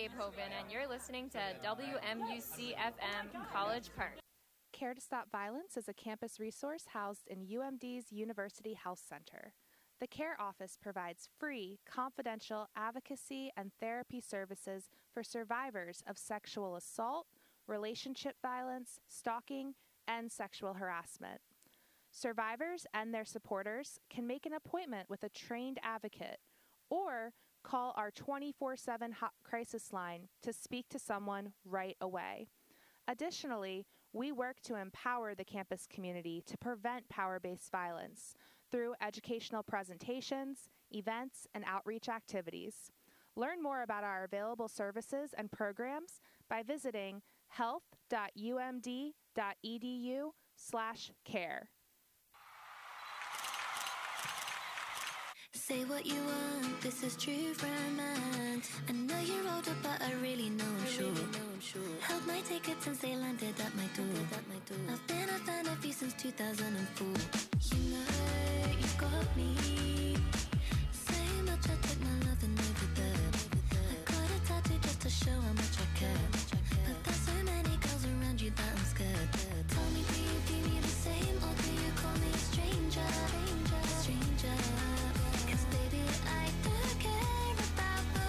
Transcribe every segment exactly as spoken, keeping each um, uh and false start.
Gabe Hoven, and you're listening to W M U C F M College Park. Care to Stop Violence is a campus resource housed in U M D's University Health Center. The CARE office provides free, confidential advocacy and therapy services for survivors of sexual assault, relationship violence, stalking, and sexual harassment. Survivors and their supporters can make an appointment with a trained advocate or call our twenty-four seven hot crisis line to speak to someone right away. Additionally, we work to empower the campus community to prevent power-based violence through educational presentations, events, and outreach activities. Learn more about our available services and programs by visiting health.umd.edu slash care. Say what you want, this is true romance. I know you're older, but I really know I'm sure. Held my ticket since they landed at my door. I've been a fan of you since two thousand four. You know you've got me. So much I take my love and over there. I got a tattoo just to show how much I care. But there's so many girls around you that I'm scared. Tell me, do you view me the same, or do you call me a stranger? Stranger. Baby, I do care about the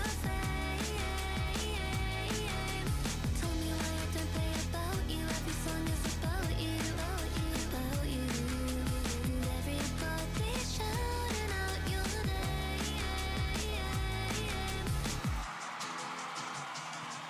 fame. Tell me why I don't play about you. Every song is about you, about you, about you. And everybody's shouting out your name.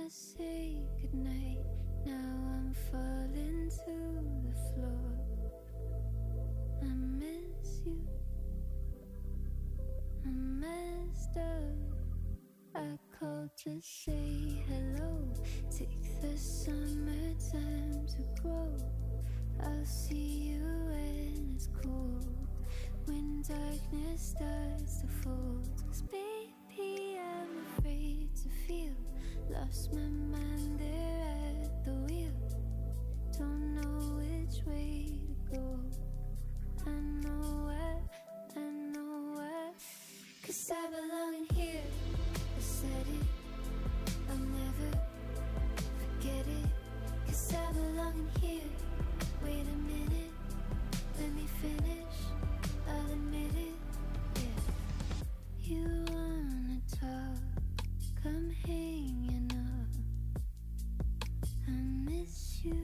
I say goodnight, now I'm falling to the floor. I miss you, I'm messed up. I called to say hello. Take the summertime to grow. I'll see you when it's cold, when darkness starts to fold. 'Cause baby, I'm afraid to feel lost my mind there at the wheel. Don't know which way to go. I know why, I know why. 'Cause I belong in here. I said it, I'll never forget it. 'Cause I belong in here. Wait a minute, let me finish. I'll admit it, yeah. You wanna talk, come hanging up. I miss you,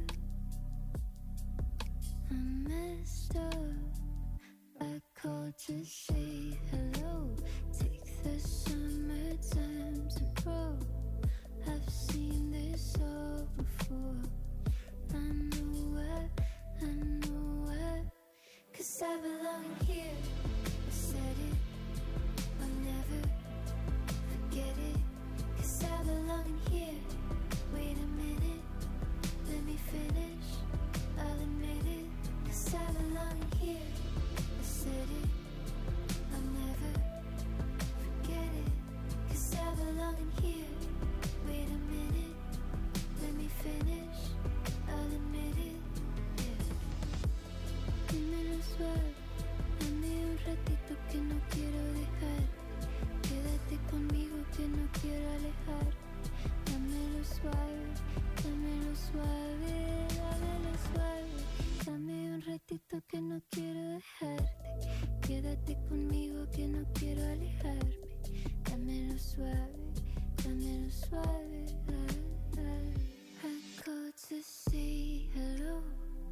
I'm messed up. I called to say hello. Take the summertime to grow. I've seen this all before. I know why, I know why. 'Cause I belong in here. I said it, I'll never forget it. 'Cause I belong in here. Wait a minute, let me finish. I'll admit it. 'Cause I belong in here. I said it, I'll never forget it. 'Cause I belong in here. Wait a minute, let me finish. I'll admit it, yeah. Dímelo suave, dame un ratito que no quiero dejar. Quédate conmigo que no quiero alejar. Dámelo suave, dámelo suave, dámelo suave. Dame un ratito que no quiero dejarte. Quédate conmigo que no quiero alejarme. Dámelo suave, dámelo suave. Ah, ah. I called to say hello.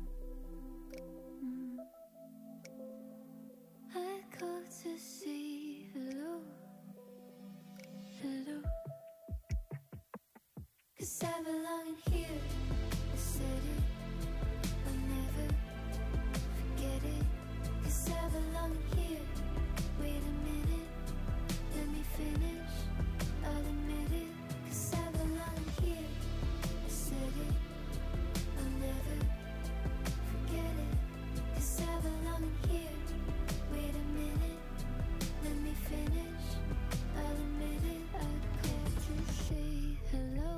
Mm. I called to say hello. Hello. 'Cause I belong in here. I said it, I'll never forget it. 'Cause I belong in here. Wait a minute, let me finish. I'll admit it. 'Cause I belong in here. I said it, I'll never forget it. 'Cause I belong in here. Wait a minute, let me finish. I'll admit it. I called to say hello.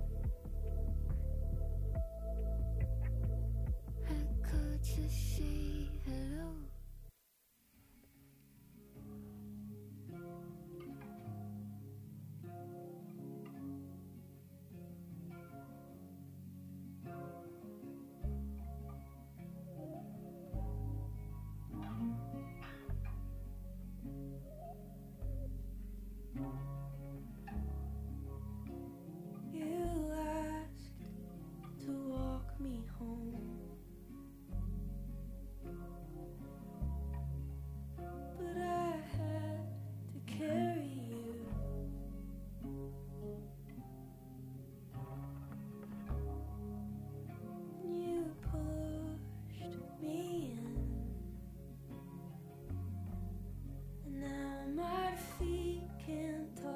I called to say hello. You asked to walk me home, but I had to carry you. You pushed me in, and now my feet can't talk.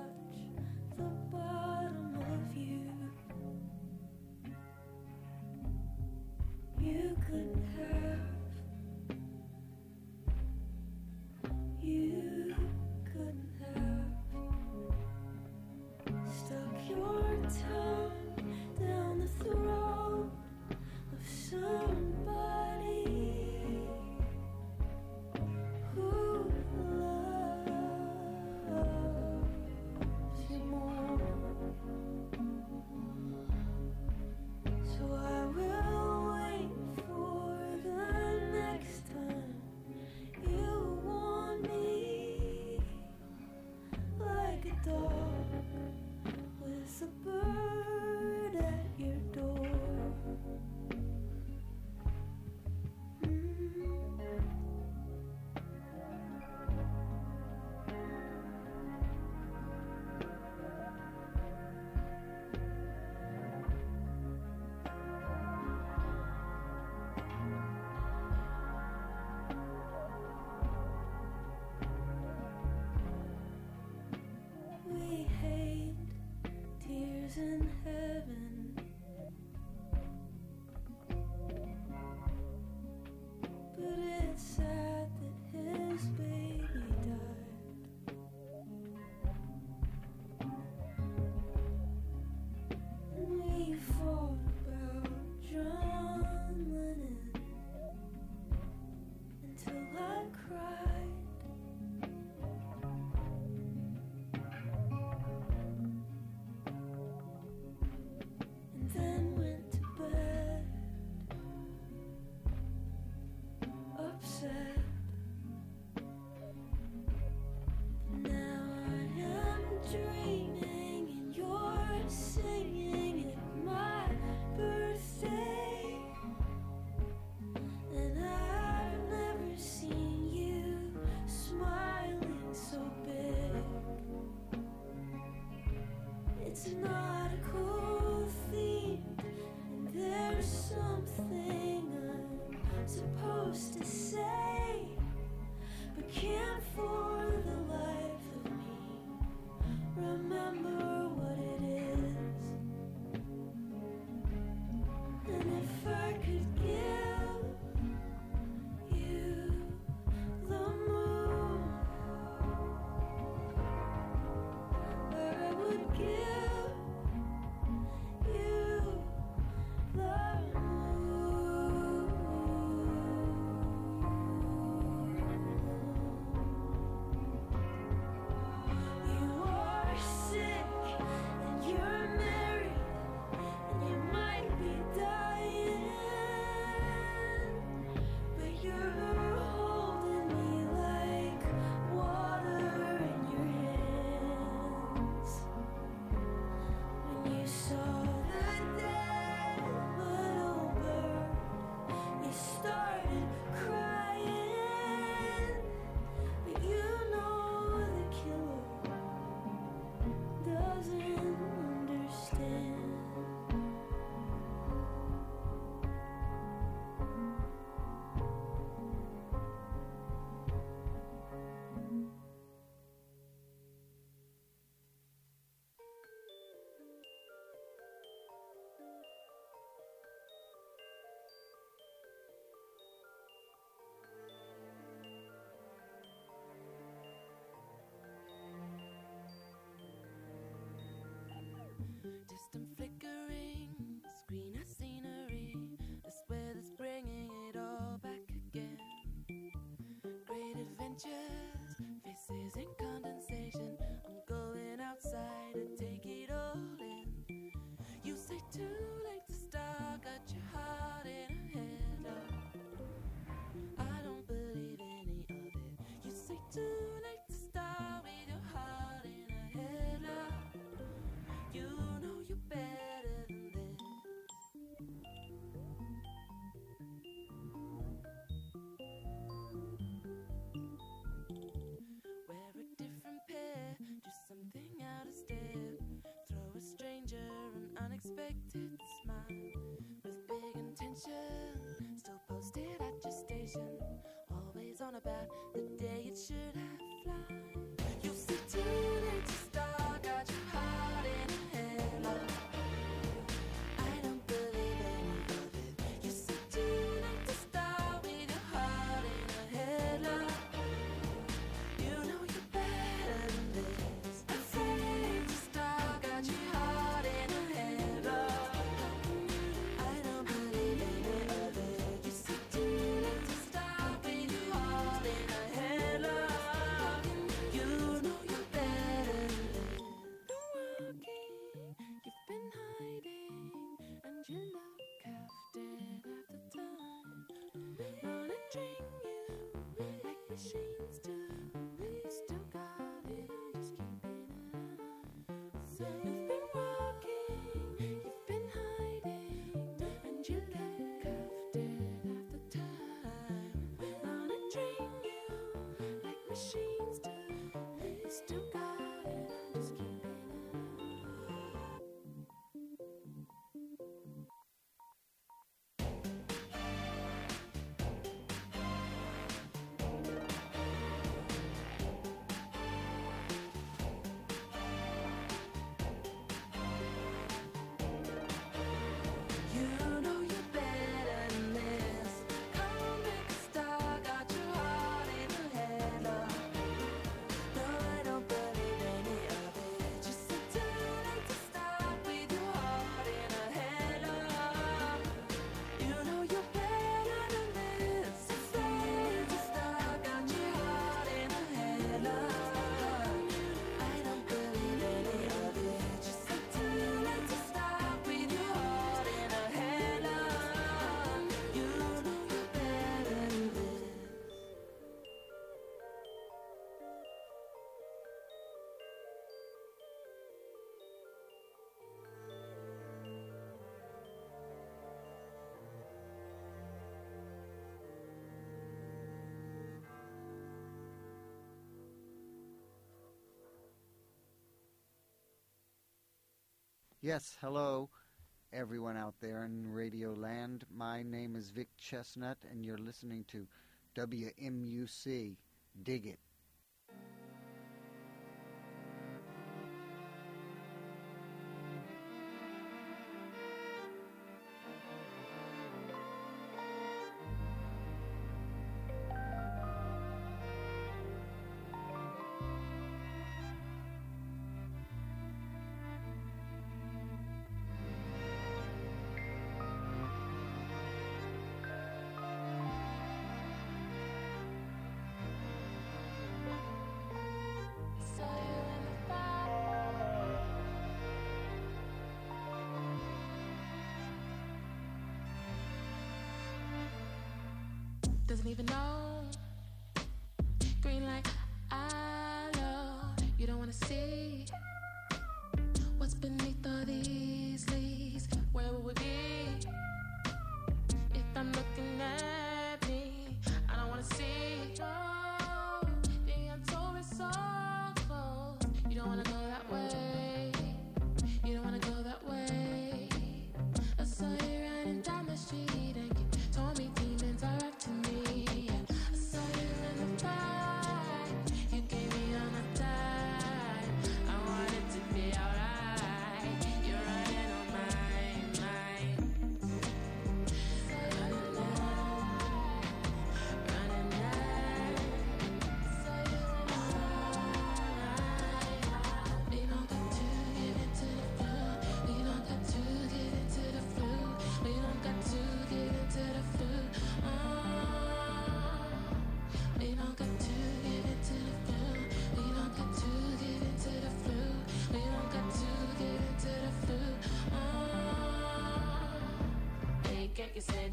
Distant flickering, screen of scenery. This weather's bringing it all back again. Great adventures, faces in condensation. I'm going outside to take it all in. You say too late to start, got your heart in a headlock. I don't believe any of it. You say too late to start with your heart in a headlock. You know you're better than this. Wear a different pair, do something out of step. Throw a stranger an unexpected smile. With big intention, still posted at your station. Always on about the day it should have fly. You say too late to start, got your heart in a headlock. I don't believe any of it. You say too late to start with your heart in a headlock. You know you're better than this. I say late to start, got your heart in a headlock. I don't believe any of it. You say too late to start with your heart in a headlock. You know you're better than this. Been walking, you've been hiding, and you look half dead half the time. Monitoring you like machines do. You still got it, just keeping an eye. So you've been walking, you've been hiding, and you look half dead half the time. Monitoring you like machines do. You still got it, just keeping an eye. You know you're better than this. Come on, make a star, got your heart in a headlock. No, I don't believe any of it. Just say too late to start with your heart in a headlock. You know you're better than this. It's late to start, got your heart in a headlock. I don't believe any of it. Just say too late to start with your heart in a headlock. You know you're better than this. Yes, hello, everyone out there in Radio Land. My name is Vic Chestnut, and you're listening to W M U C. Dig it. Doesn't even know. Green light, I know you don't wanna see what's beneath all these leaves. Where would we be if I'm looking at me? I don't wanna see. Oh, the untold is so close. You don't wanna go that way. You don't wanna go that way. I saw you riding down the street and you told me demons are after me. I saw you in the back. You gave me all my time. I wanted to be alright.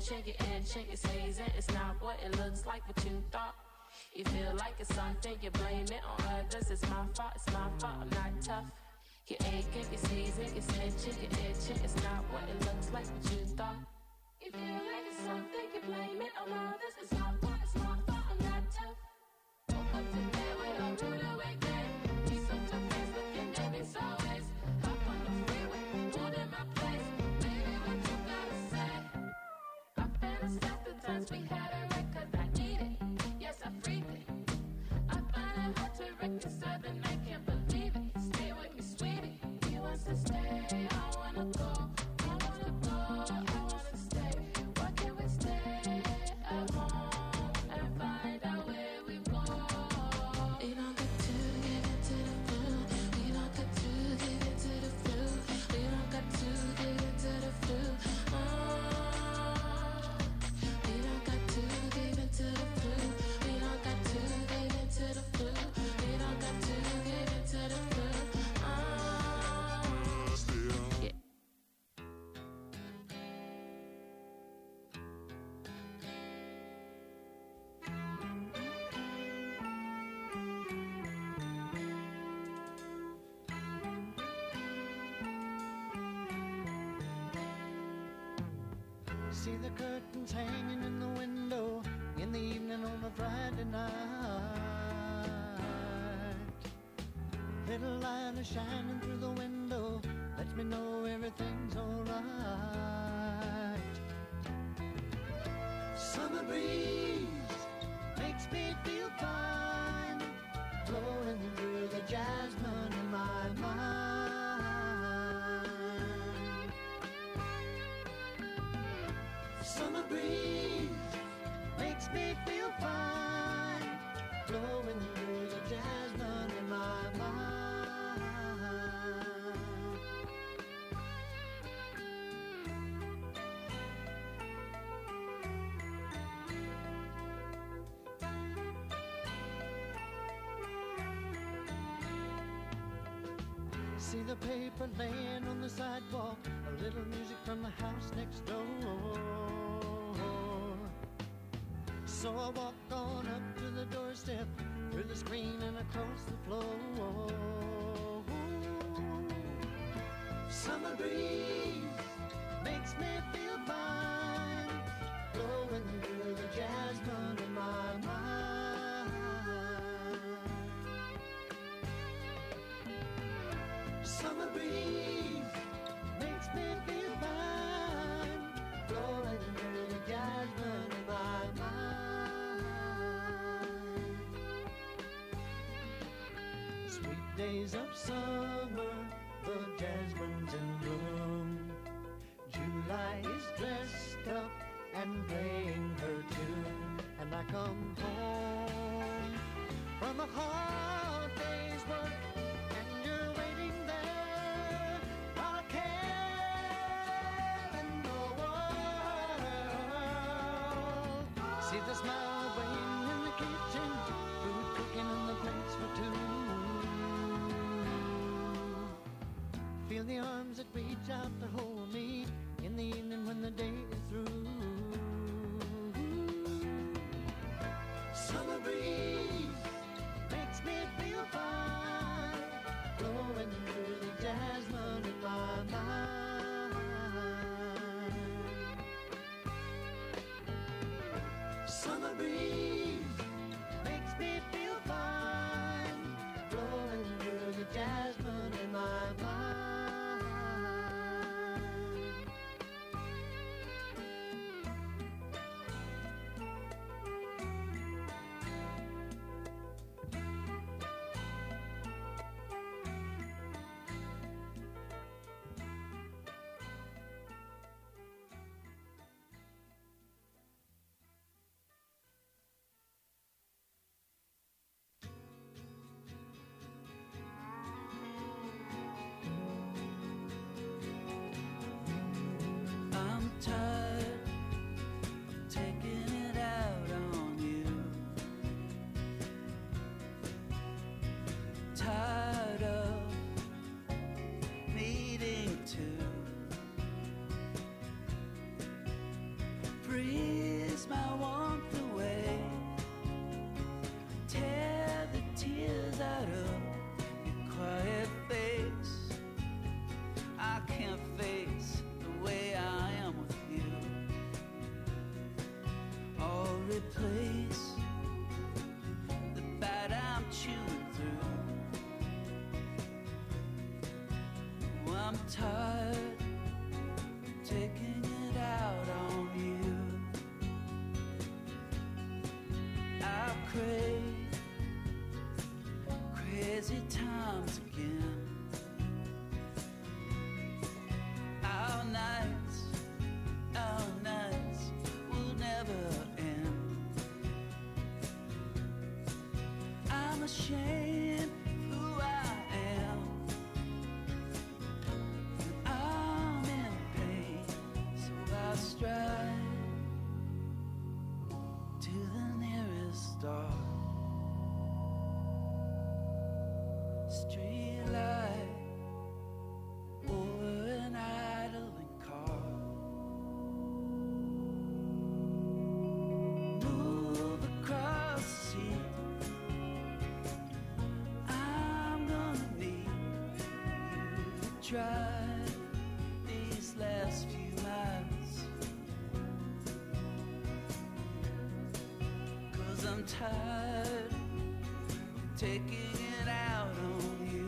shake it and shake it, season. It's not what it looks like, what you thought. You feel like it's something, you blame it on others. It's my fault, it's my fault, I'm not tough. You're aching, you're sneezing, you're snitching, you're itching. It's not what it looks like, what you thought. You feel like it's something, you blame it on others. It's my fault, it's my fault, I'm not tough. Woke up today with a rude awakening. He's such a face looking at me so ways. Hop on the freeway, pulled in my place. Baby, what you gotta say? I fantasize the times we had it right, cause I need it. Yes, I freaked it. I find it hard to reconcile and I can't believe it. Stay with me, sweetie. He wants to stay, I wanna go. I wanna go, I wanna stay. Why can't we stay at home and find out where we go? We don't get to give it to the flu. We don't get to give it to the flu. We don't got to give it to the flu. Oh, we don't got to give it to the flu. We don't got to give it to the flu. We don't got to give it to the flu. Oh, yeah. See the curtains hanging in the window in the evening on a Friday night. Little light is shining through the window, lets me know everything's alright. Summer breeze makes me feel fine, blowing through the jasmine in my mind. Summer breeze makes me feel fine, blowing through the jasmine in my mind. See the paper laying on the sidewalk, a little music from the house next door. So I walk on up to the doorstep, through the screen and across the floor. Summer breeze makes me feel fine, blowing through the jasmine in my mind. Summer breeze makes me feel fine, blowing through the jasmine in my mind. Sweet days of summer, the jasmine's in bloom. July is dressed up and playing her tune, and I come home from a hard day's work, and you're waiting there, not a care in the world. See the smile waiting in the kitchen, food cooking and the plates for two. Feel the arms that reach out to hold me in the evening when the day is through. Summer breeze makes me feel fine, blowing through the jasmine in my mind. Summer breeze makes me feel fine, blowing through the jasmine in my mind. I'm tired taking it out on you. I've craved crazy times again. Our nights, our nights will never end. I'm ashamed of who I am. I'm in pain, so I strive to the nearest star. Street light over an idling car. Move across the sea. I'm gonna need you to drive these last few miles. 'Cause I'm tired of taking it out on you.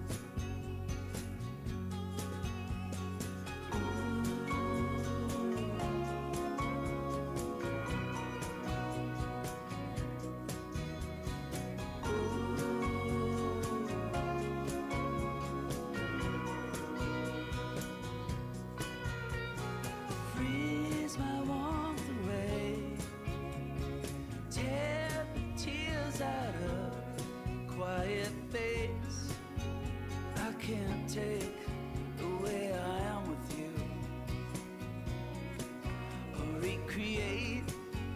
Freeze my warmth away, tear the tears out of quiet face. I can't take the way I am with you, or recreate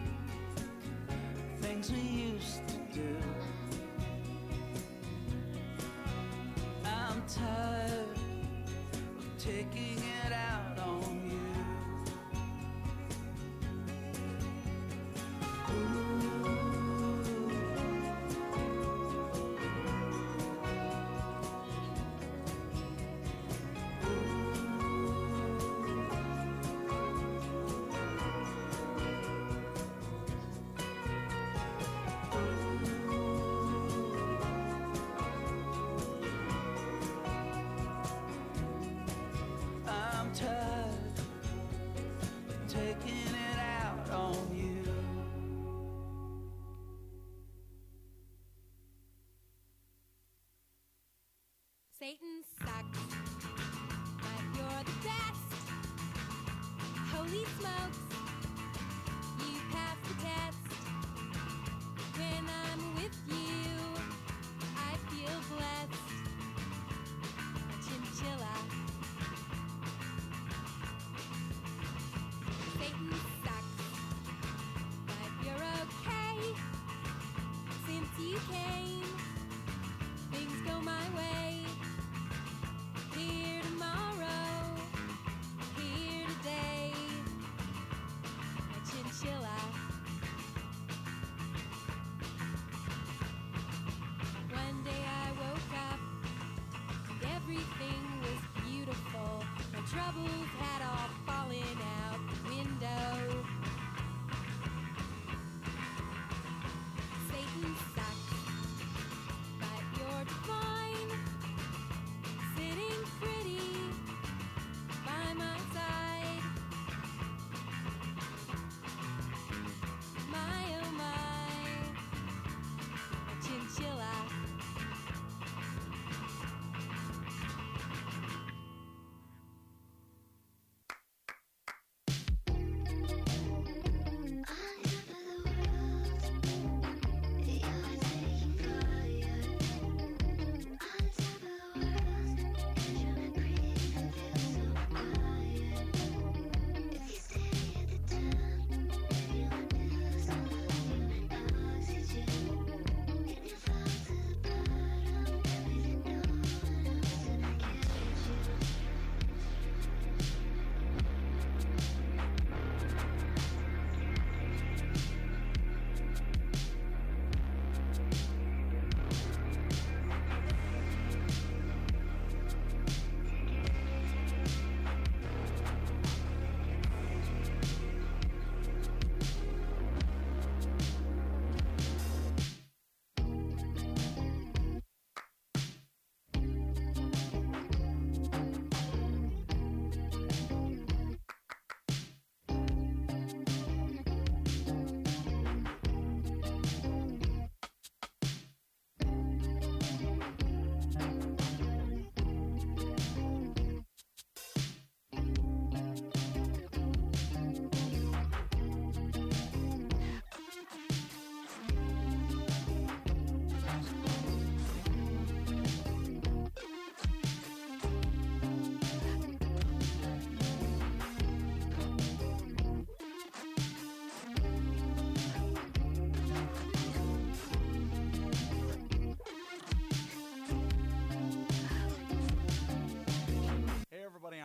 things we used to do. I'm tired of taking it out on you. I'm tired of taking it out on you. Satan sucks, but you're the best. Holy smokes, you pass the test. When I'm with you, I feel blessed. A chinchilla. Satan sucks, but you're okay. Since you came, things go my way. Here tomorrow, here today. A chinchilla.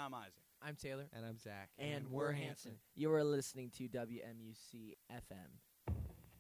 I'm Isaac. I'm Taylor. And I'm Zach. And, and we're Hanson. You are listening to W M U C F M.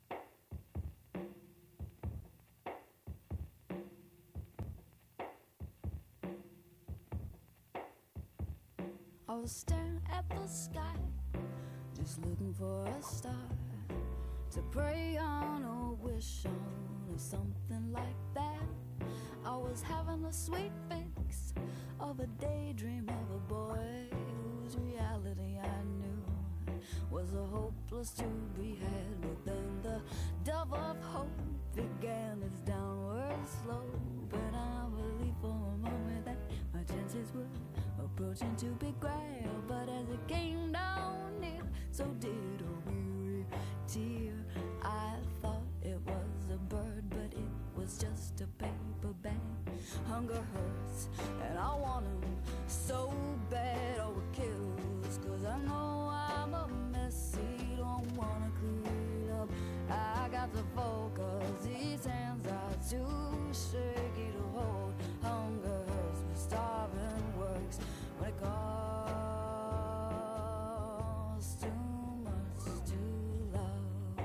I was staring at the sky, just looking for a star to pray on or wish on or something like that. I was having a sweet fix of a daydream of a boy whose reality I knew was a hopeless to be had. But then the dove of hope began its downward slope, and I believed for a moment that my chances were approaching to be grabbed. But as it came down near, so did a weary tear. I thought it was a bird, but it was just a paper bag. Hunger hurts, and I want him so bad. Oh, it kills, cause I know I'm a messy, don't wanna clean up. I got to focus, these hands are too shaky to hold. Hunger hurts, but starving works when it costs too much to love.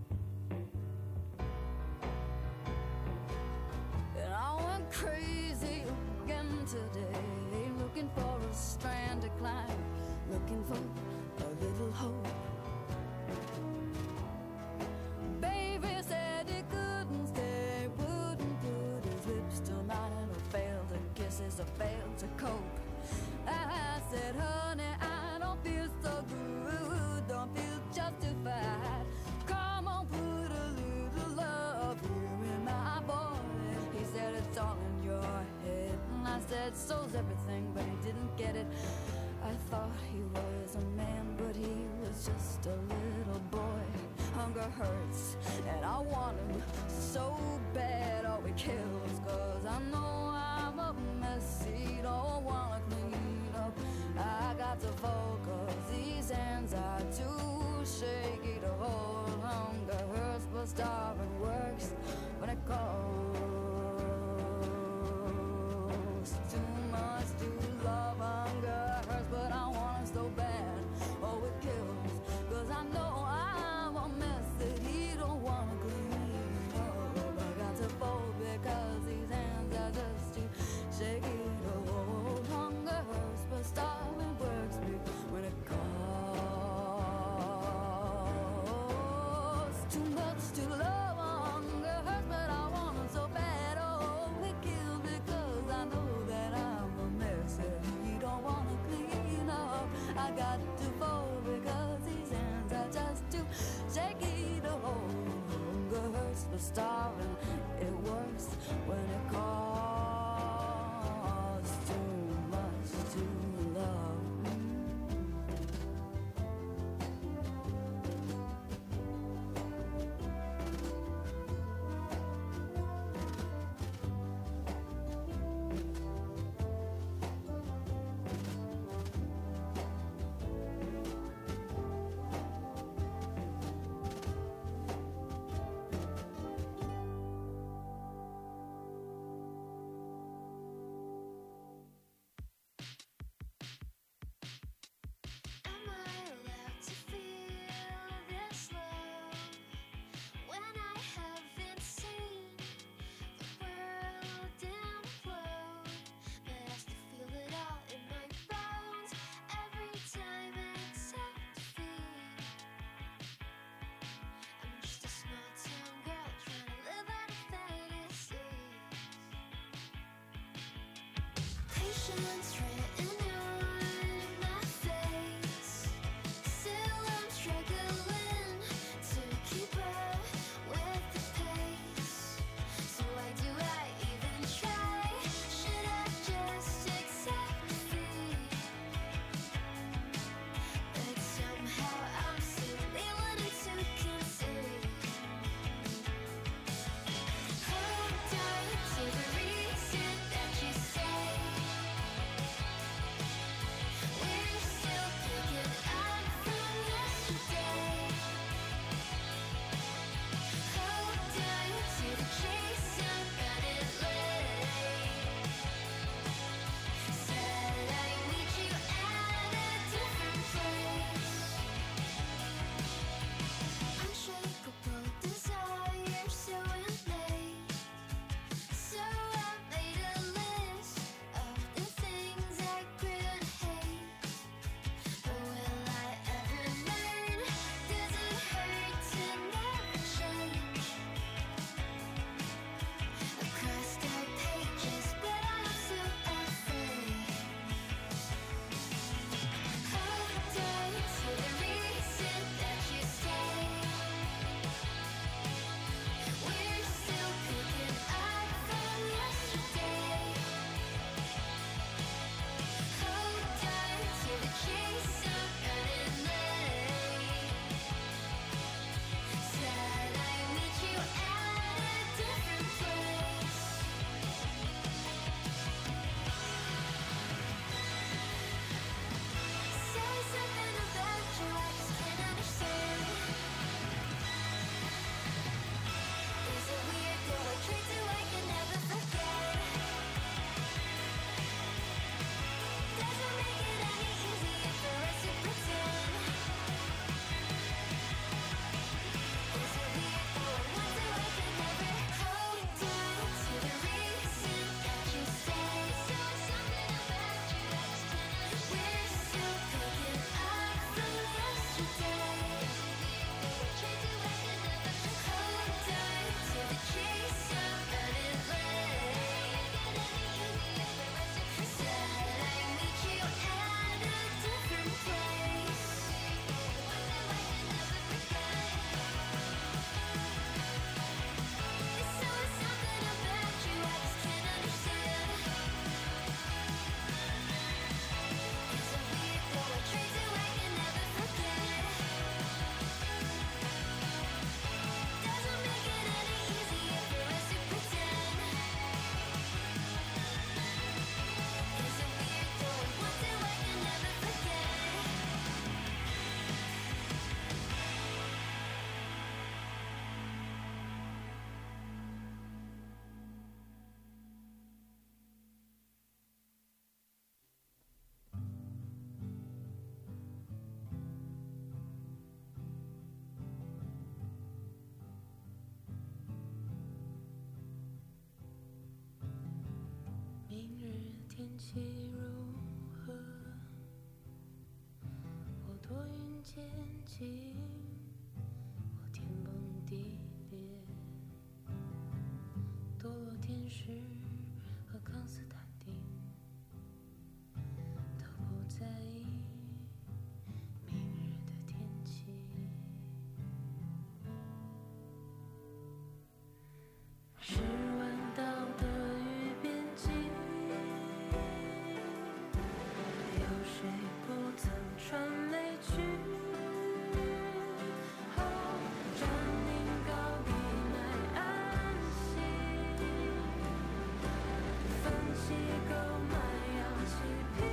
And I went crazy again today, looking for a strand to climb, looking for a little hope. Baby said he couldn't stay, wouldn't put his lips to mine, and I failed to kisses, I failed to cope. I said, honey, I don't feel so good, don't feel justified. Come on, put a little love here in my voice. He said, it's all in your head. And I said, so's everything, but he didn't get it. I thought he was a man, but he was just a little boy. Hunger hurts, and I want him so bad. Oh, it kills, cause I know I'm a messy, don't wanna clean up. I got to focus, these hands are too shaky to hold. Hunger hurts, but starving works when it costs too much to love. Hunger hurts, but I want it so bad. Oh, it kills, cause I know I'm a mess that he don't wanna clean up. I got to fold because these hands are just too shaky to hold. Hunger hurts, but starving works me when it costs too much to love. Hunger hurts, but I want it so bad. Oh, it kills because I know that I'm a mess that he don't wanna clean up. I got to fold because these hands are just too shaky to hold. Hunger hurts, but starving, it works when it costs too much to love. Patience written on my face. Still I'm struggling to keep up with the pace. So why do I even try? Should I just accept defeat? But somehow I'm still willing to concede. Hold on to the reason that you say. 天气如何？或多云间晴，或天崩地裂。堕落天使和康斯坦丁都不在意明日的天气。是弯道的雨边际，有谁不曾传泪去？哦，占领高地买安息，分析购买氧气瓶。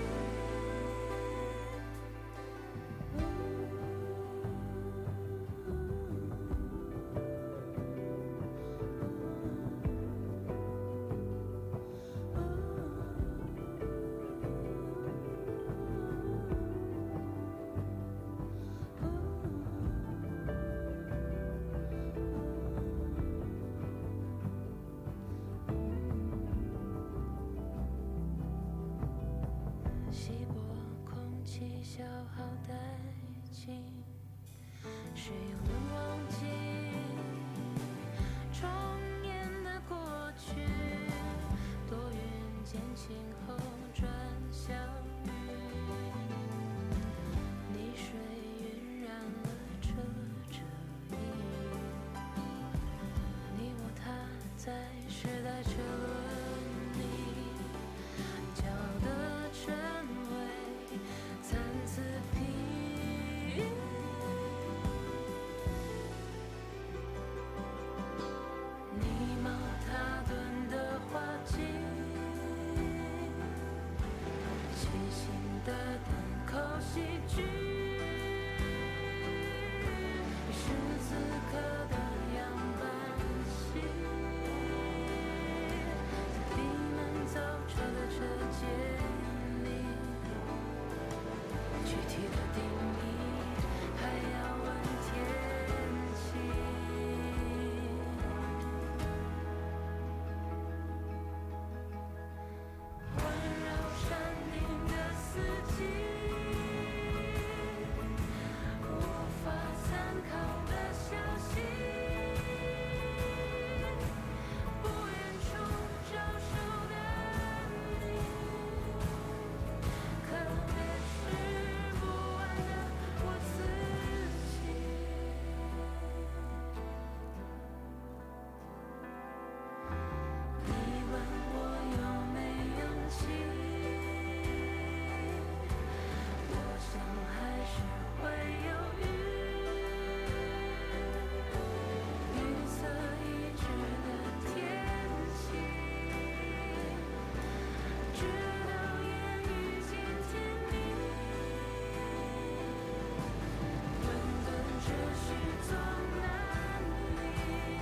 稀薄空气消耗殆尽，谁又能忘记重演的过去？多云渐晴后转小雨，泥水晕染了这遮衣。你我他在时代车轮里搅得成为参差不齐。你茅塔顿的滑稽，即兴的单口喜剧，是此刻的样板戏，在闭门造车的车间里，具体的定义还要问天气。环绕山顶的四季，无法参考的消息，不远处招手的你，可别是不完的我自己。你问我有没勇气，我想还是会犹豫。预测已知的天气，直到言语渐甜蜜。混沌秩序总难离，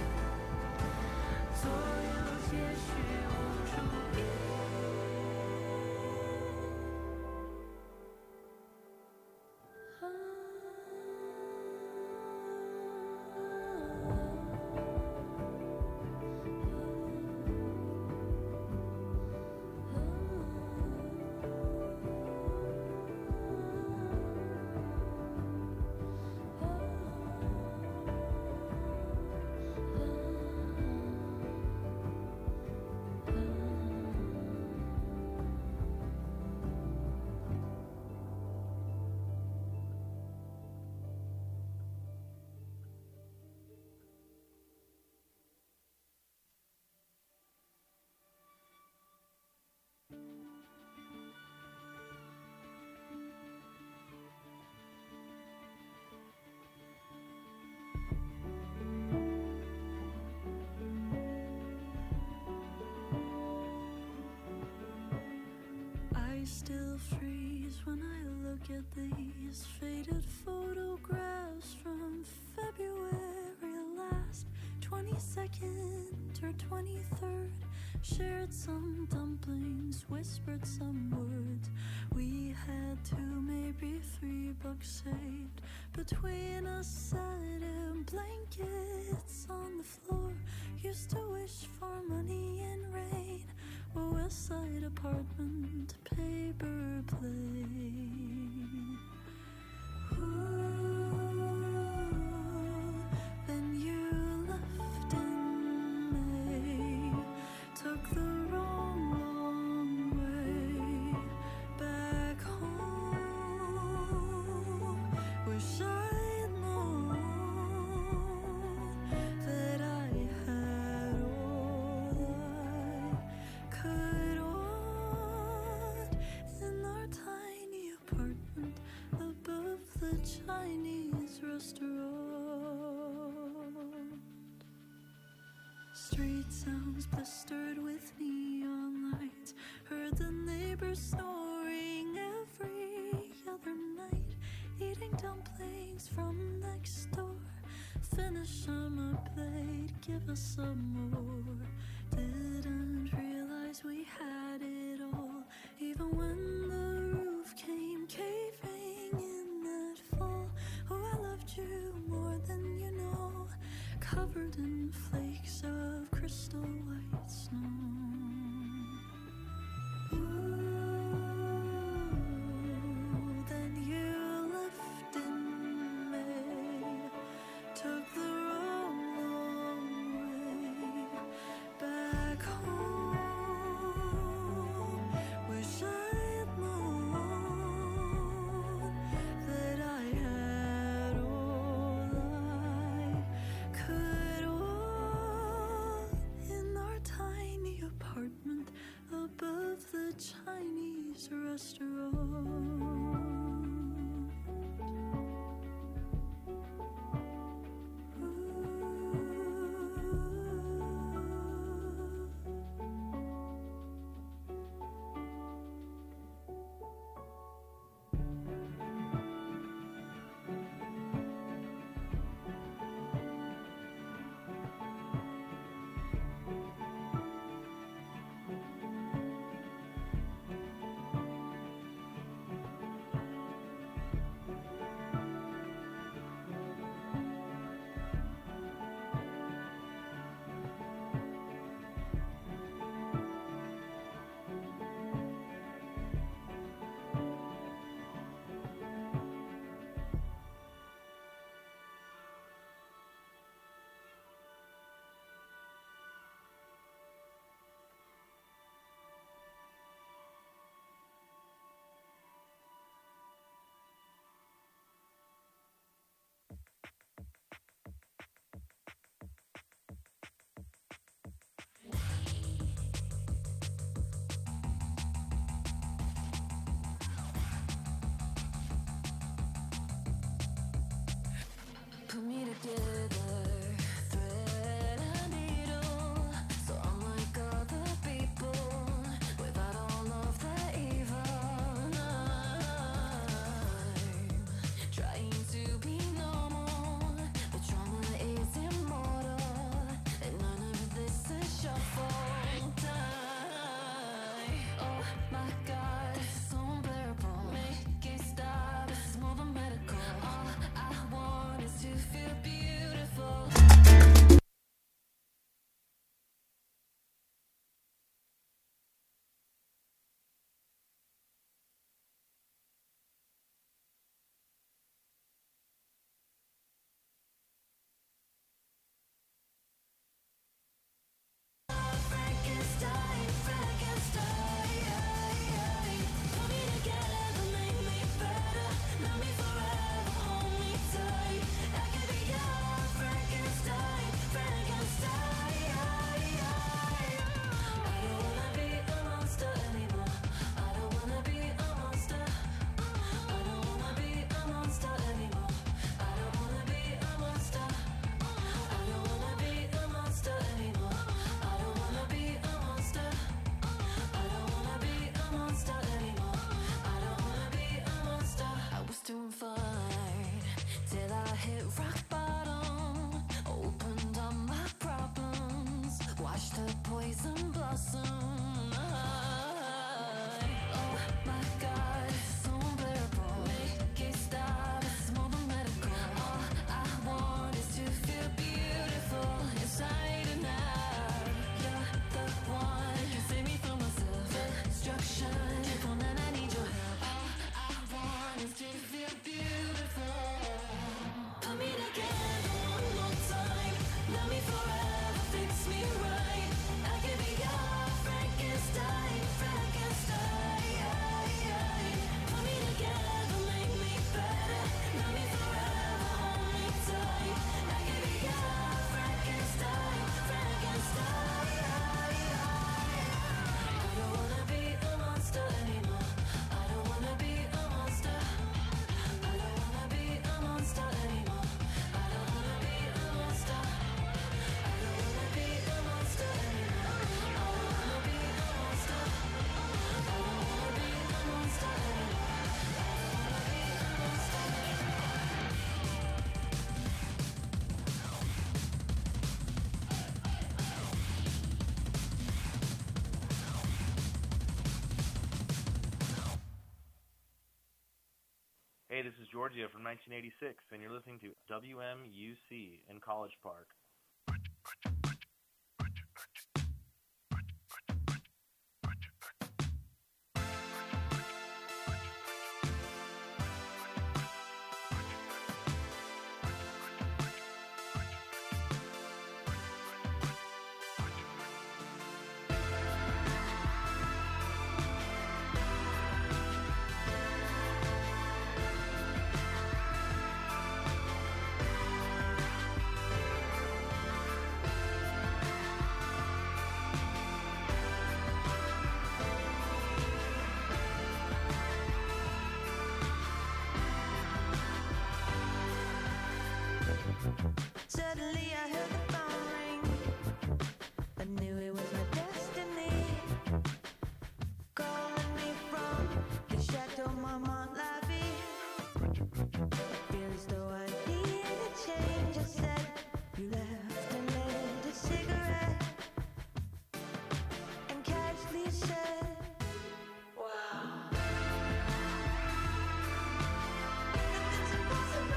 左右皆虚无主义。I still freeze when I look at these faded photographs from February last, twenty-second or twenty-third. Shared some dumplings, whispered some words. We had two, maybe three bucks saved between a salad and blankets on the floor. Used to wish for money and rain, but with West Side apartment, paper plane. Ooh, then you left in May, took the wrong, long way back home. Wish I had known that I had all I could want in our tiny apartment above the Chinese restaurant. Street sounds blistered with neon lights, heard the neighbors snoring every other night, eating dumplings from next door. Finish on my plate, give us some more. Didn't realize we had it all, even when the roof came caving in that fall. Oh, I loved you more than you know, covered in flakes of crystal white snow. Ooh, then you left in May, took the wrong, long way back home. Wish I had Hey, this is Georgia from nineteen eighty-six, and you're listening to W M U C in College Park. Suddenly I heard the phone ring. I knew it was my destiny, calling me from the Chateau Marmont lobby. I feel as though I needed a change. I said, you left and lit a cigarette, and casually said, wow. Nothing's impossible.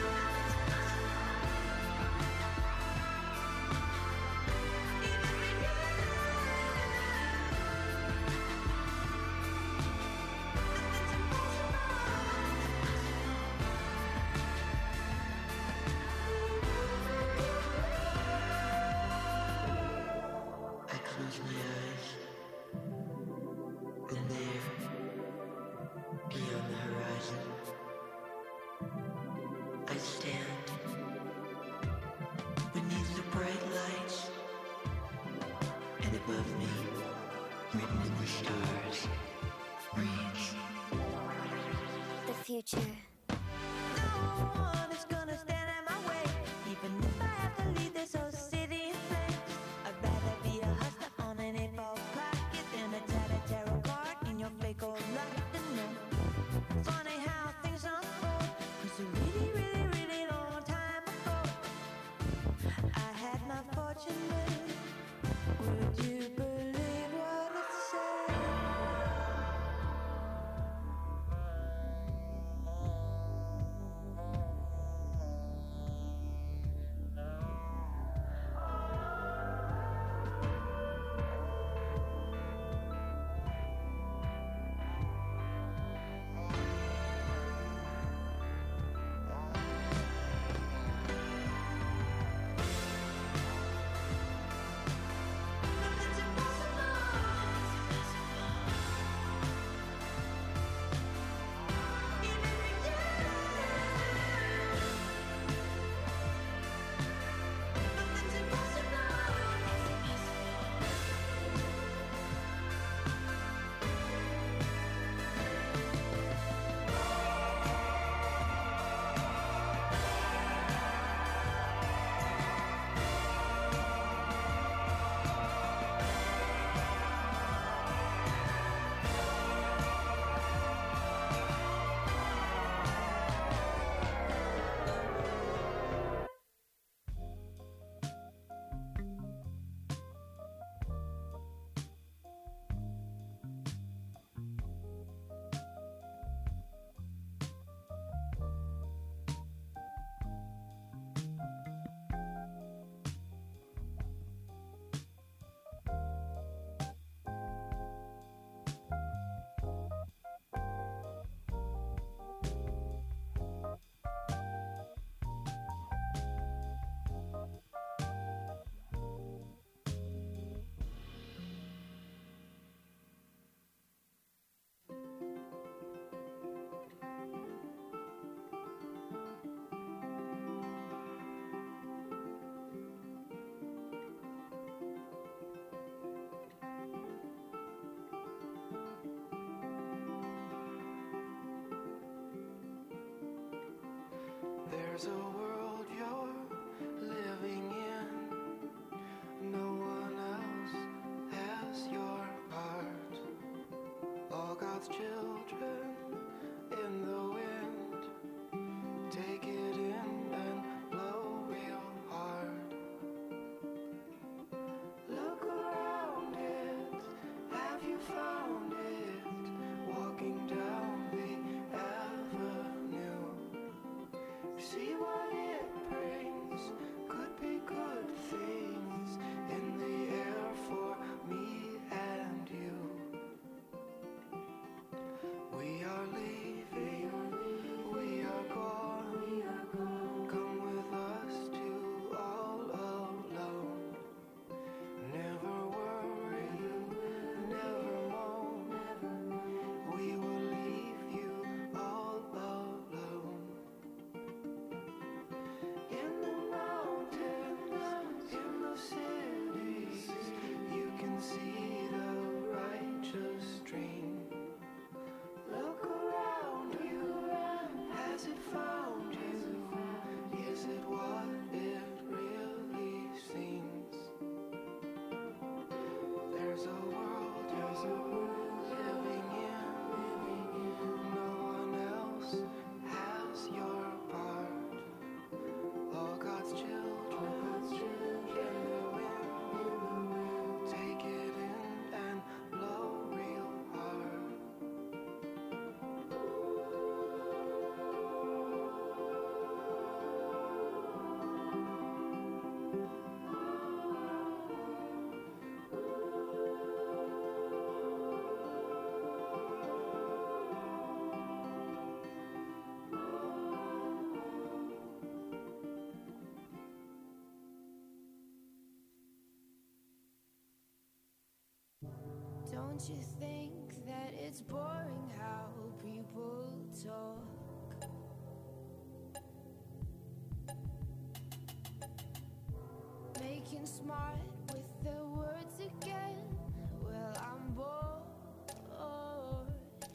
I stand beneath the bright lights, and above me, written in the stars, reads The future. no one is gonna stand in my way, even if I have to lead this whole city in flames. I'd rather be a hustler on an eight-ball pocket than a tattered tarot card in your fake old London. Funny how things unfold, 'cause a really, really, really long time ago, I had my fortune made. Would you believe what it said? Nothing's impossible. Even if you Nothing's impossible. There's a world you're living in. No one else has your part. All God's children in the wind. Take it in and blow real hard. Look around it. Have you found it? Walking down the avenue. you think that it's boring how people talk? Making smart with their words again. Well, I'm bored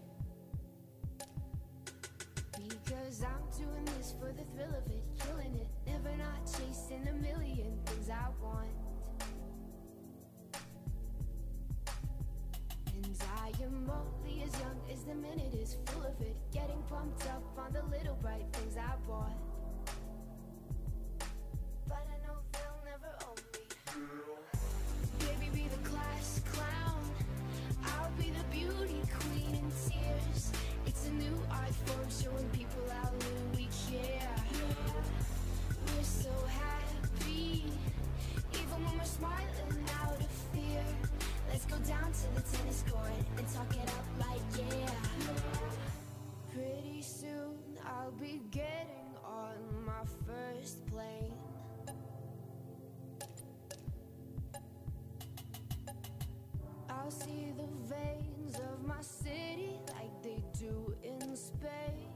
because I'm doing this for the thrill of it, killing it, never not chasing a million things I want. And I am only as young as the minute is full of it, getting pumped up on the little bright things I bought. But I know they'll never own me. Baby, be the class clown, I'll be the beauty queen in tears. It's a new art form showing people how little we care. We're so happy, even when we're smiling out of fear. Let's go down to the tennis court and talk it up like yeah. Pretty soon I'll be getting on my first plane. I'll see the veins of my city like they do in space.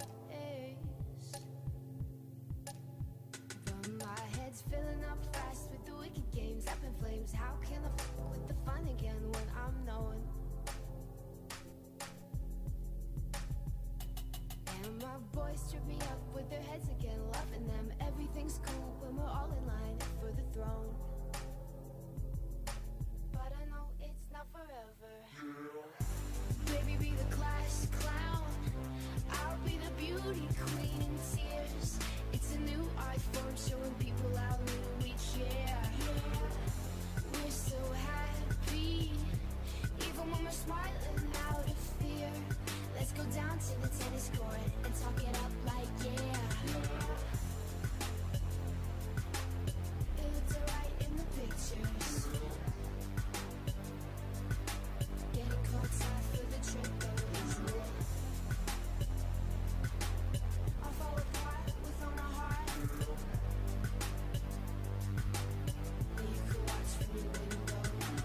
But my head's filling up fast with the wicked games up in flames. How can I f*** with the fun again when I'm known? And my boys trip me up with their heads again, loving them. Everything's cool when we're all in line for the throne. But I know it's not forever. Baby, be the class clown, I'll be the beauty queen in tears. It's a new art form showing people how little we care. We're so happy, even when we're smiling out of fear. Let's go down to the tennis court and talk it up like yeah. It looked alright in the pictures. Getting caught side for the trip though, isn't it? I'll fall apart with all my heart. And you could watch from your window.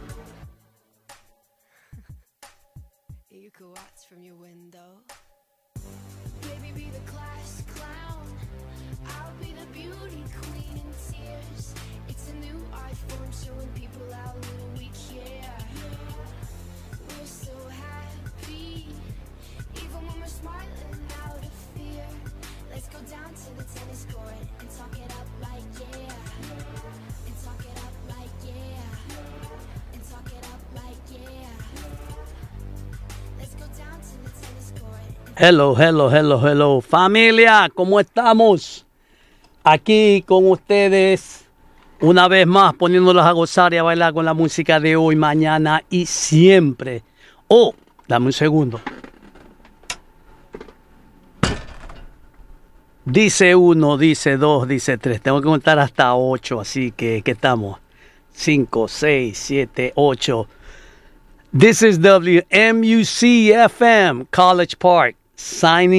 You could watch from your window. Baby, be the class clown, I'll be the beauty queen in tears. It's a new art form showing people how little we care. We're so happy, even when we're smiling out of fear. Let's go down to the tennis court and talk it up like yeah. And talk it up like yeah. And talk it up like yeah. Let's go down to the tennis court. Hello, hello, hello, hello. Familia, ¿cómo estamos? Aquí con ustedes, una vez más, poniéndolos a gozar y a bailar con la música de hoy, mañana y siempre. Oh, dame un segundo. Dice uno, dice dos, dice tres. Tengo que contar hasta ocho, así que, ¿qué estamos? Cinco, seis, siete, ocho. This is W M U C F M, College Park, signing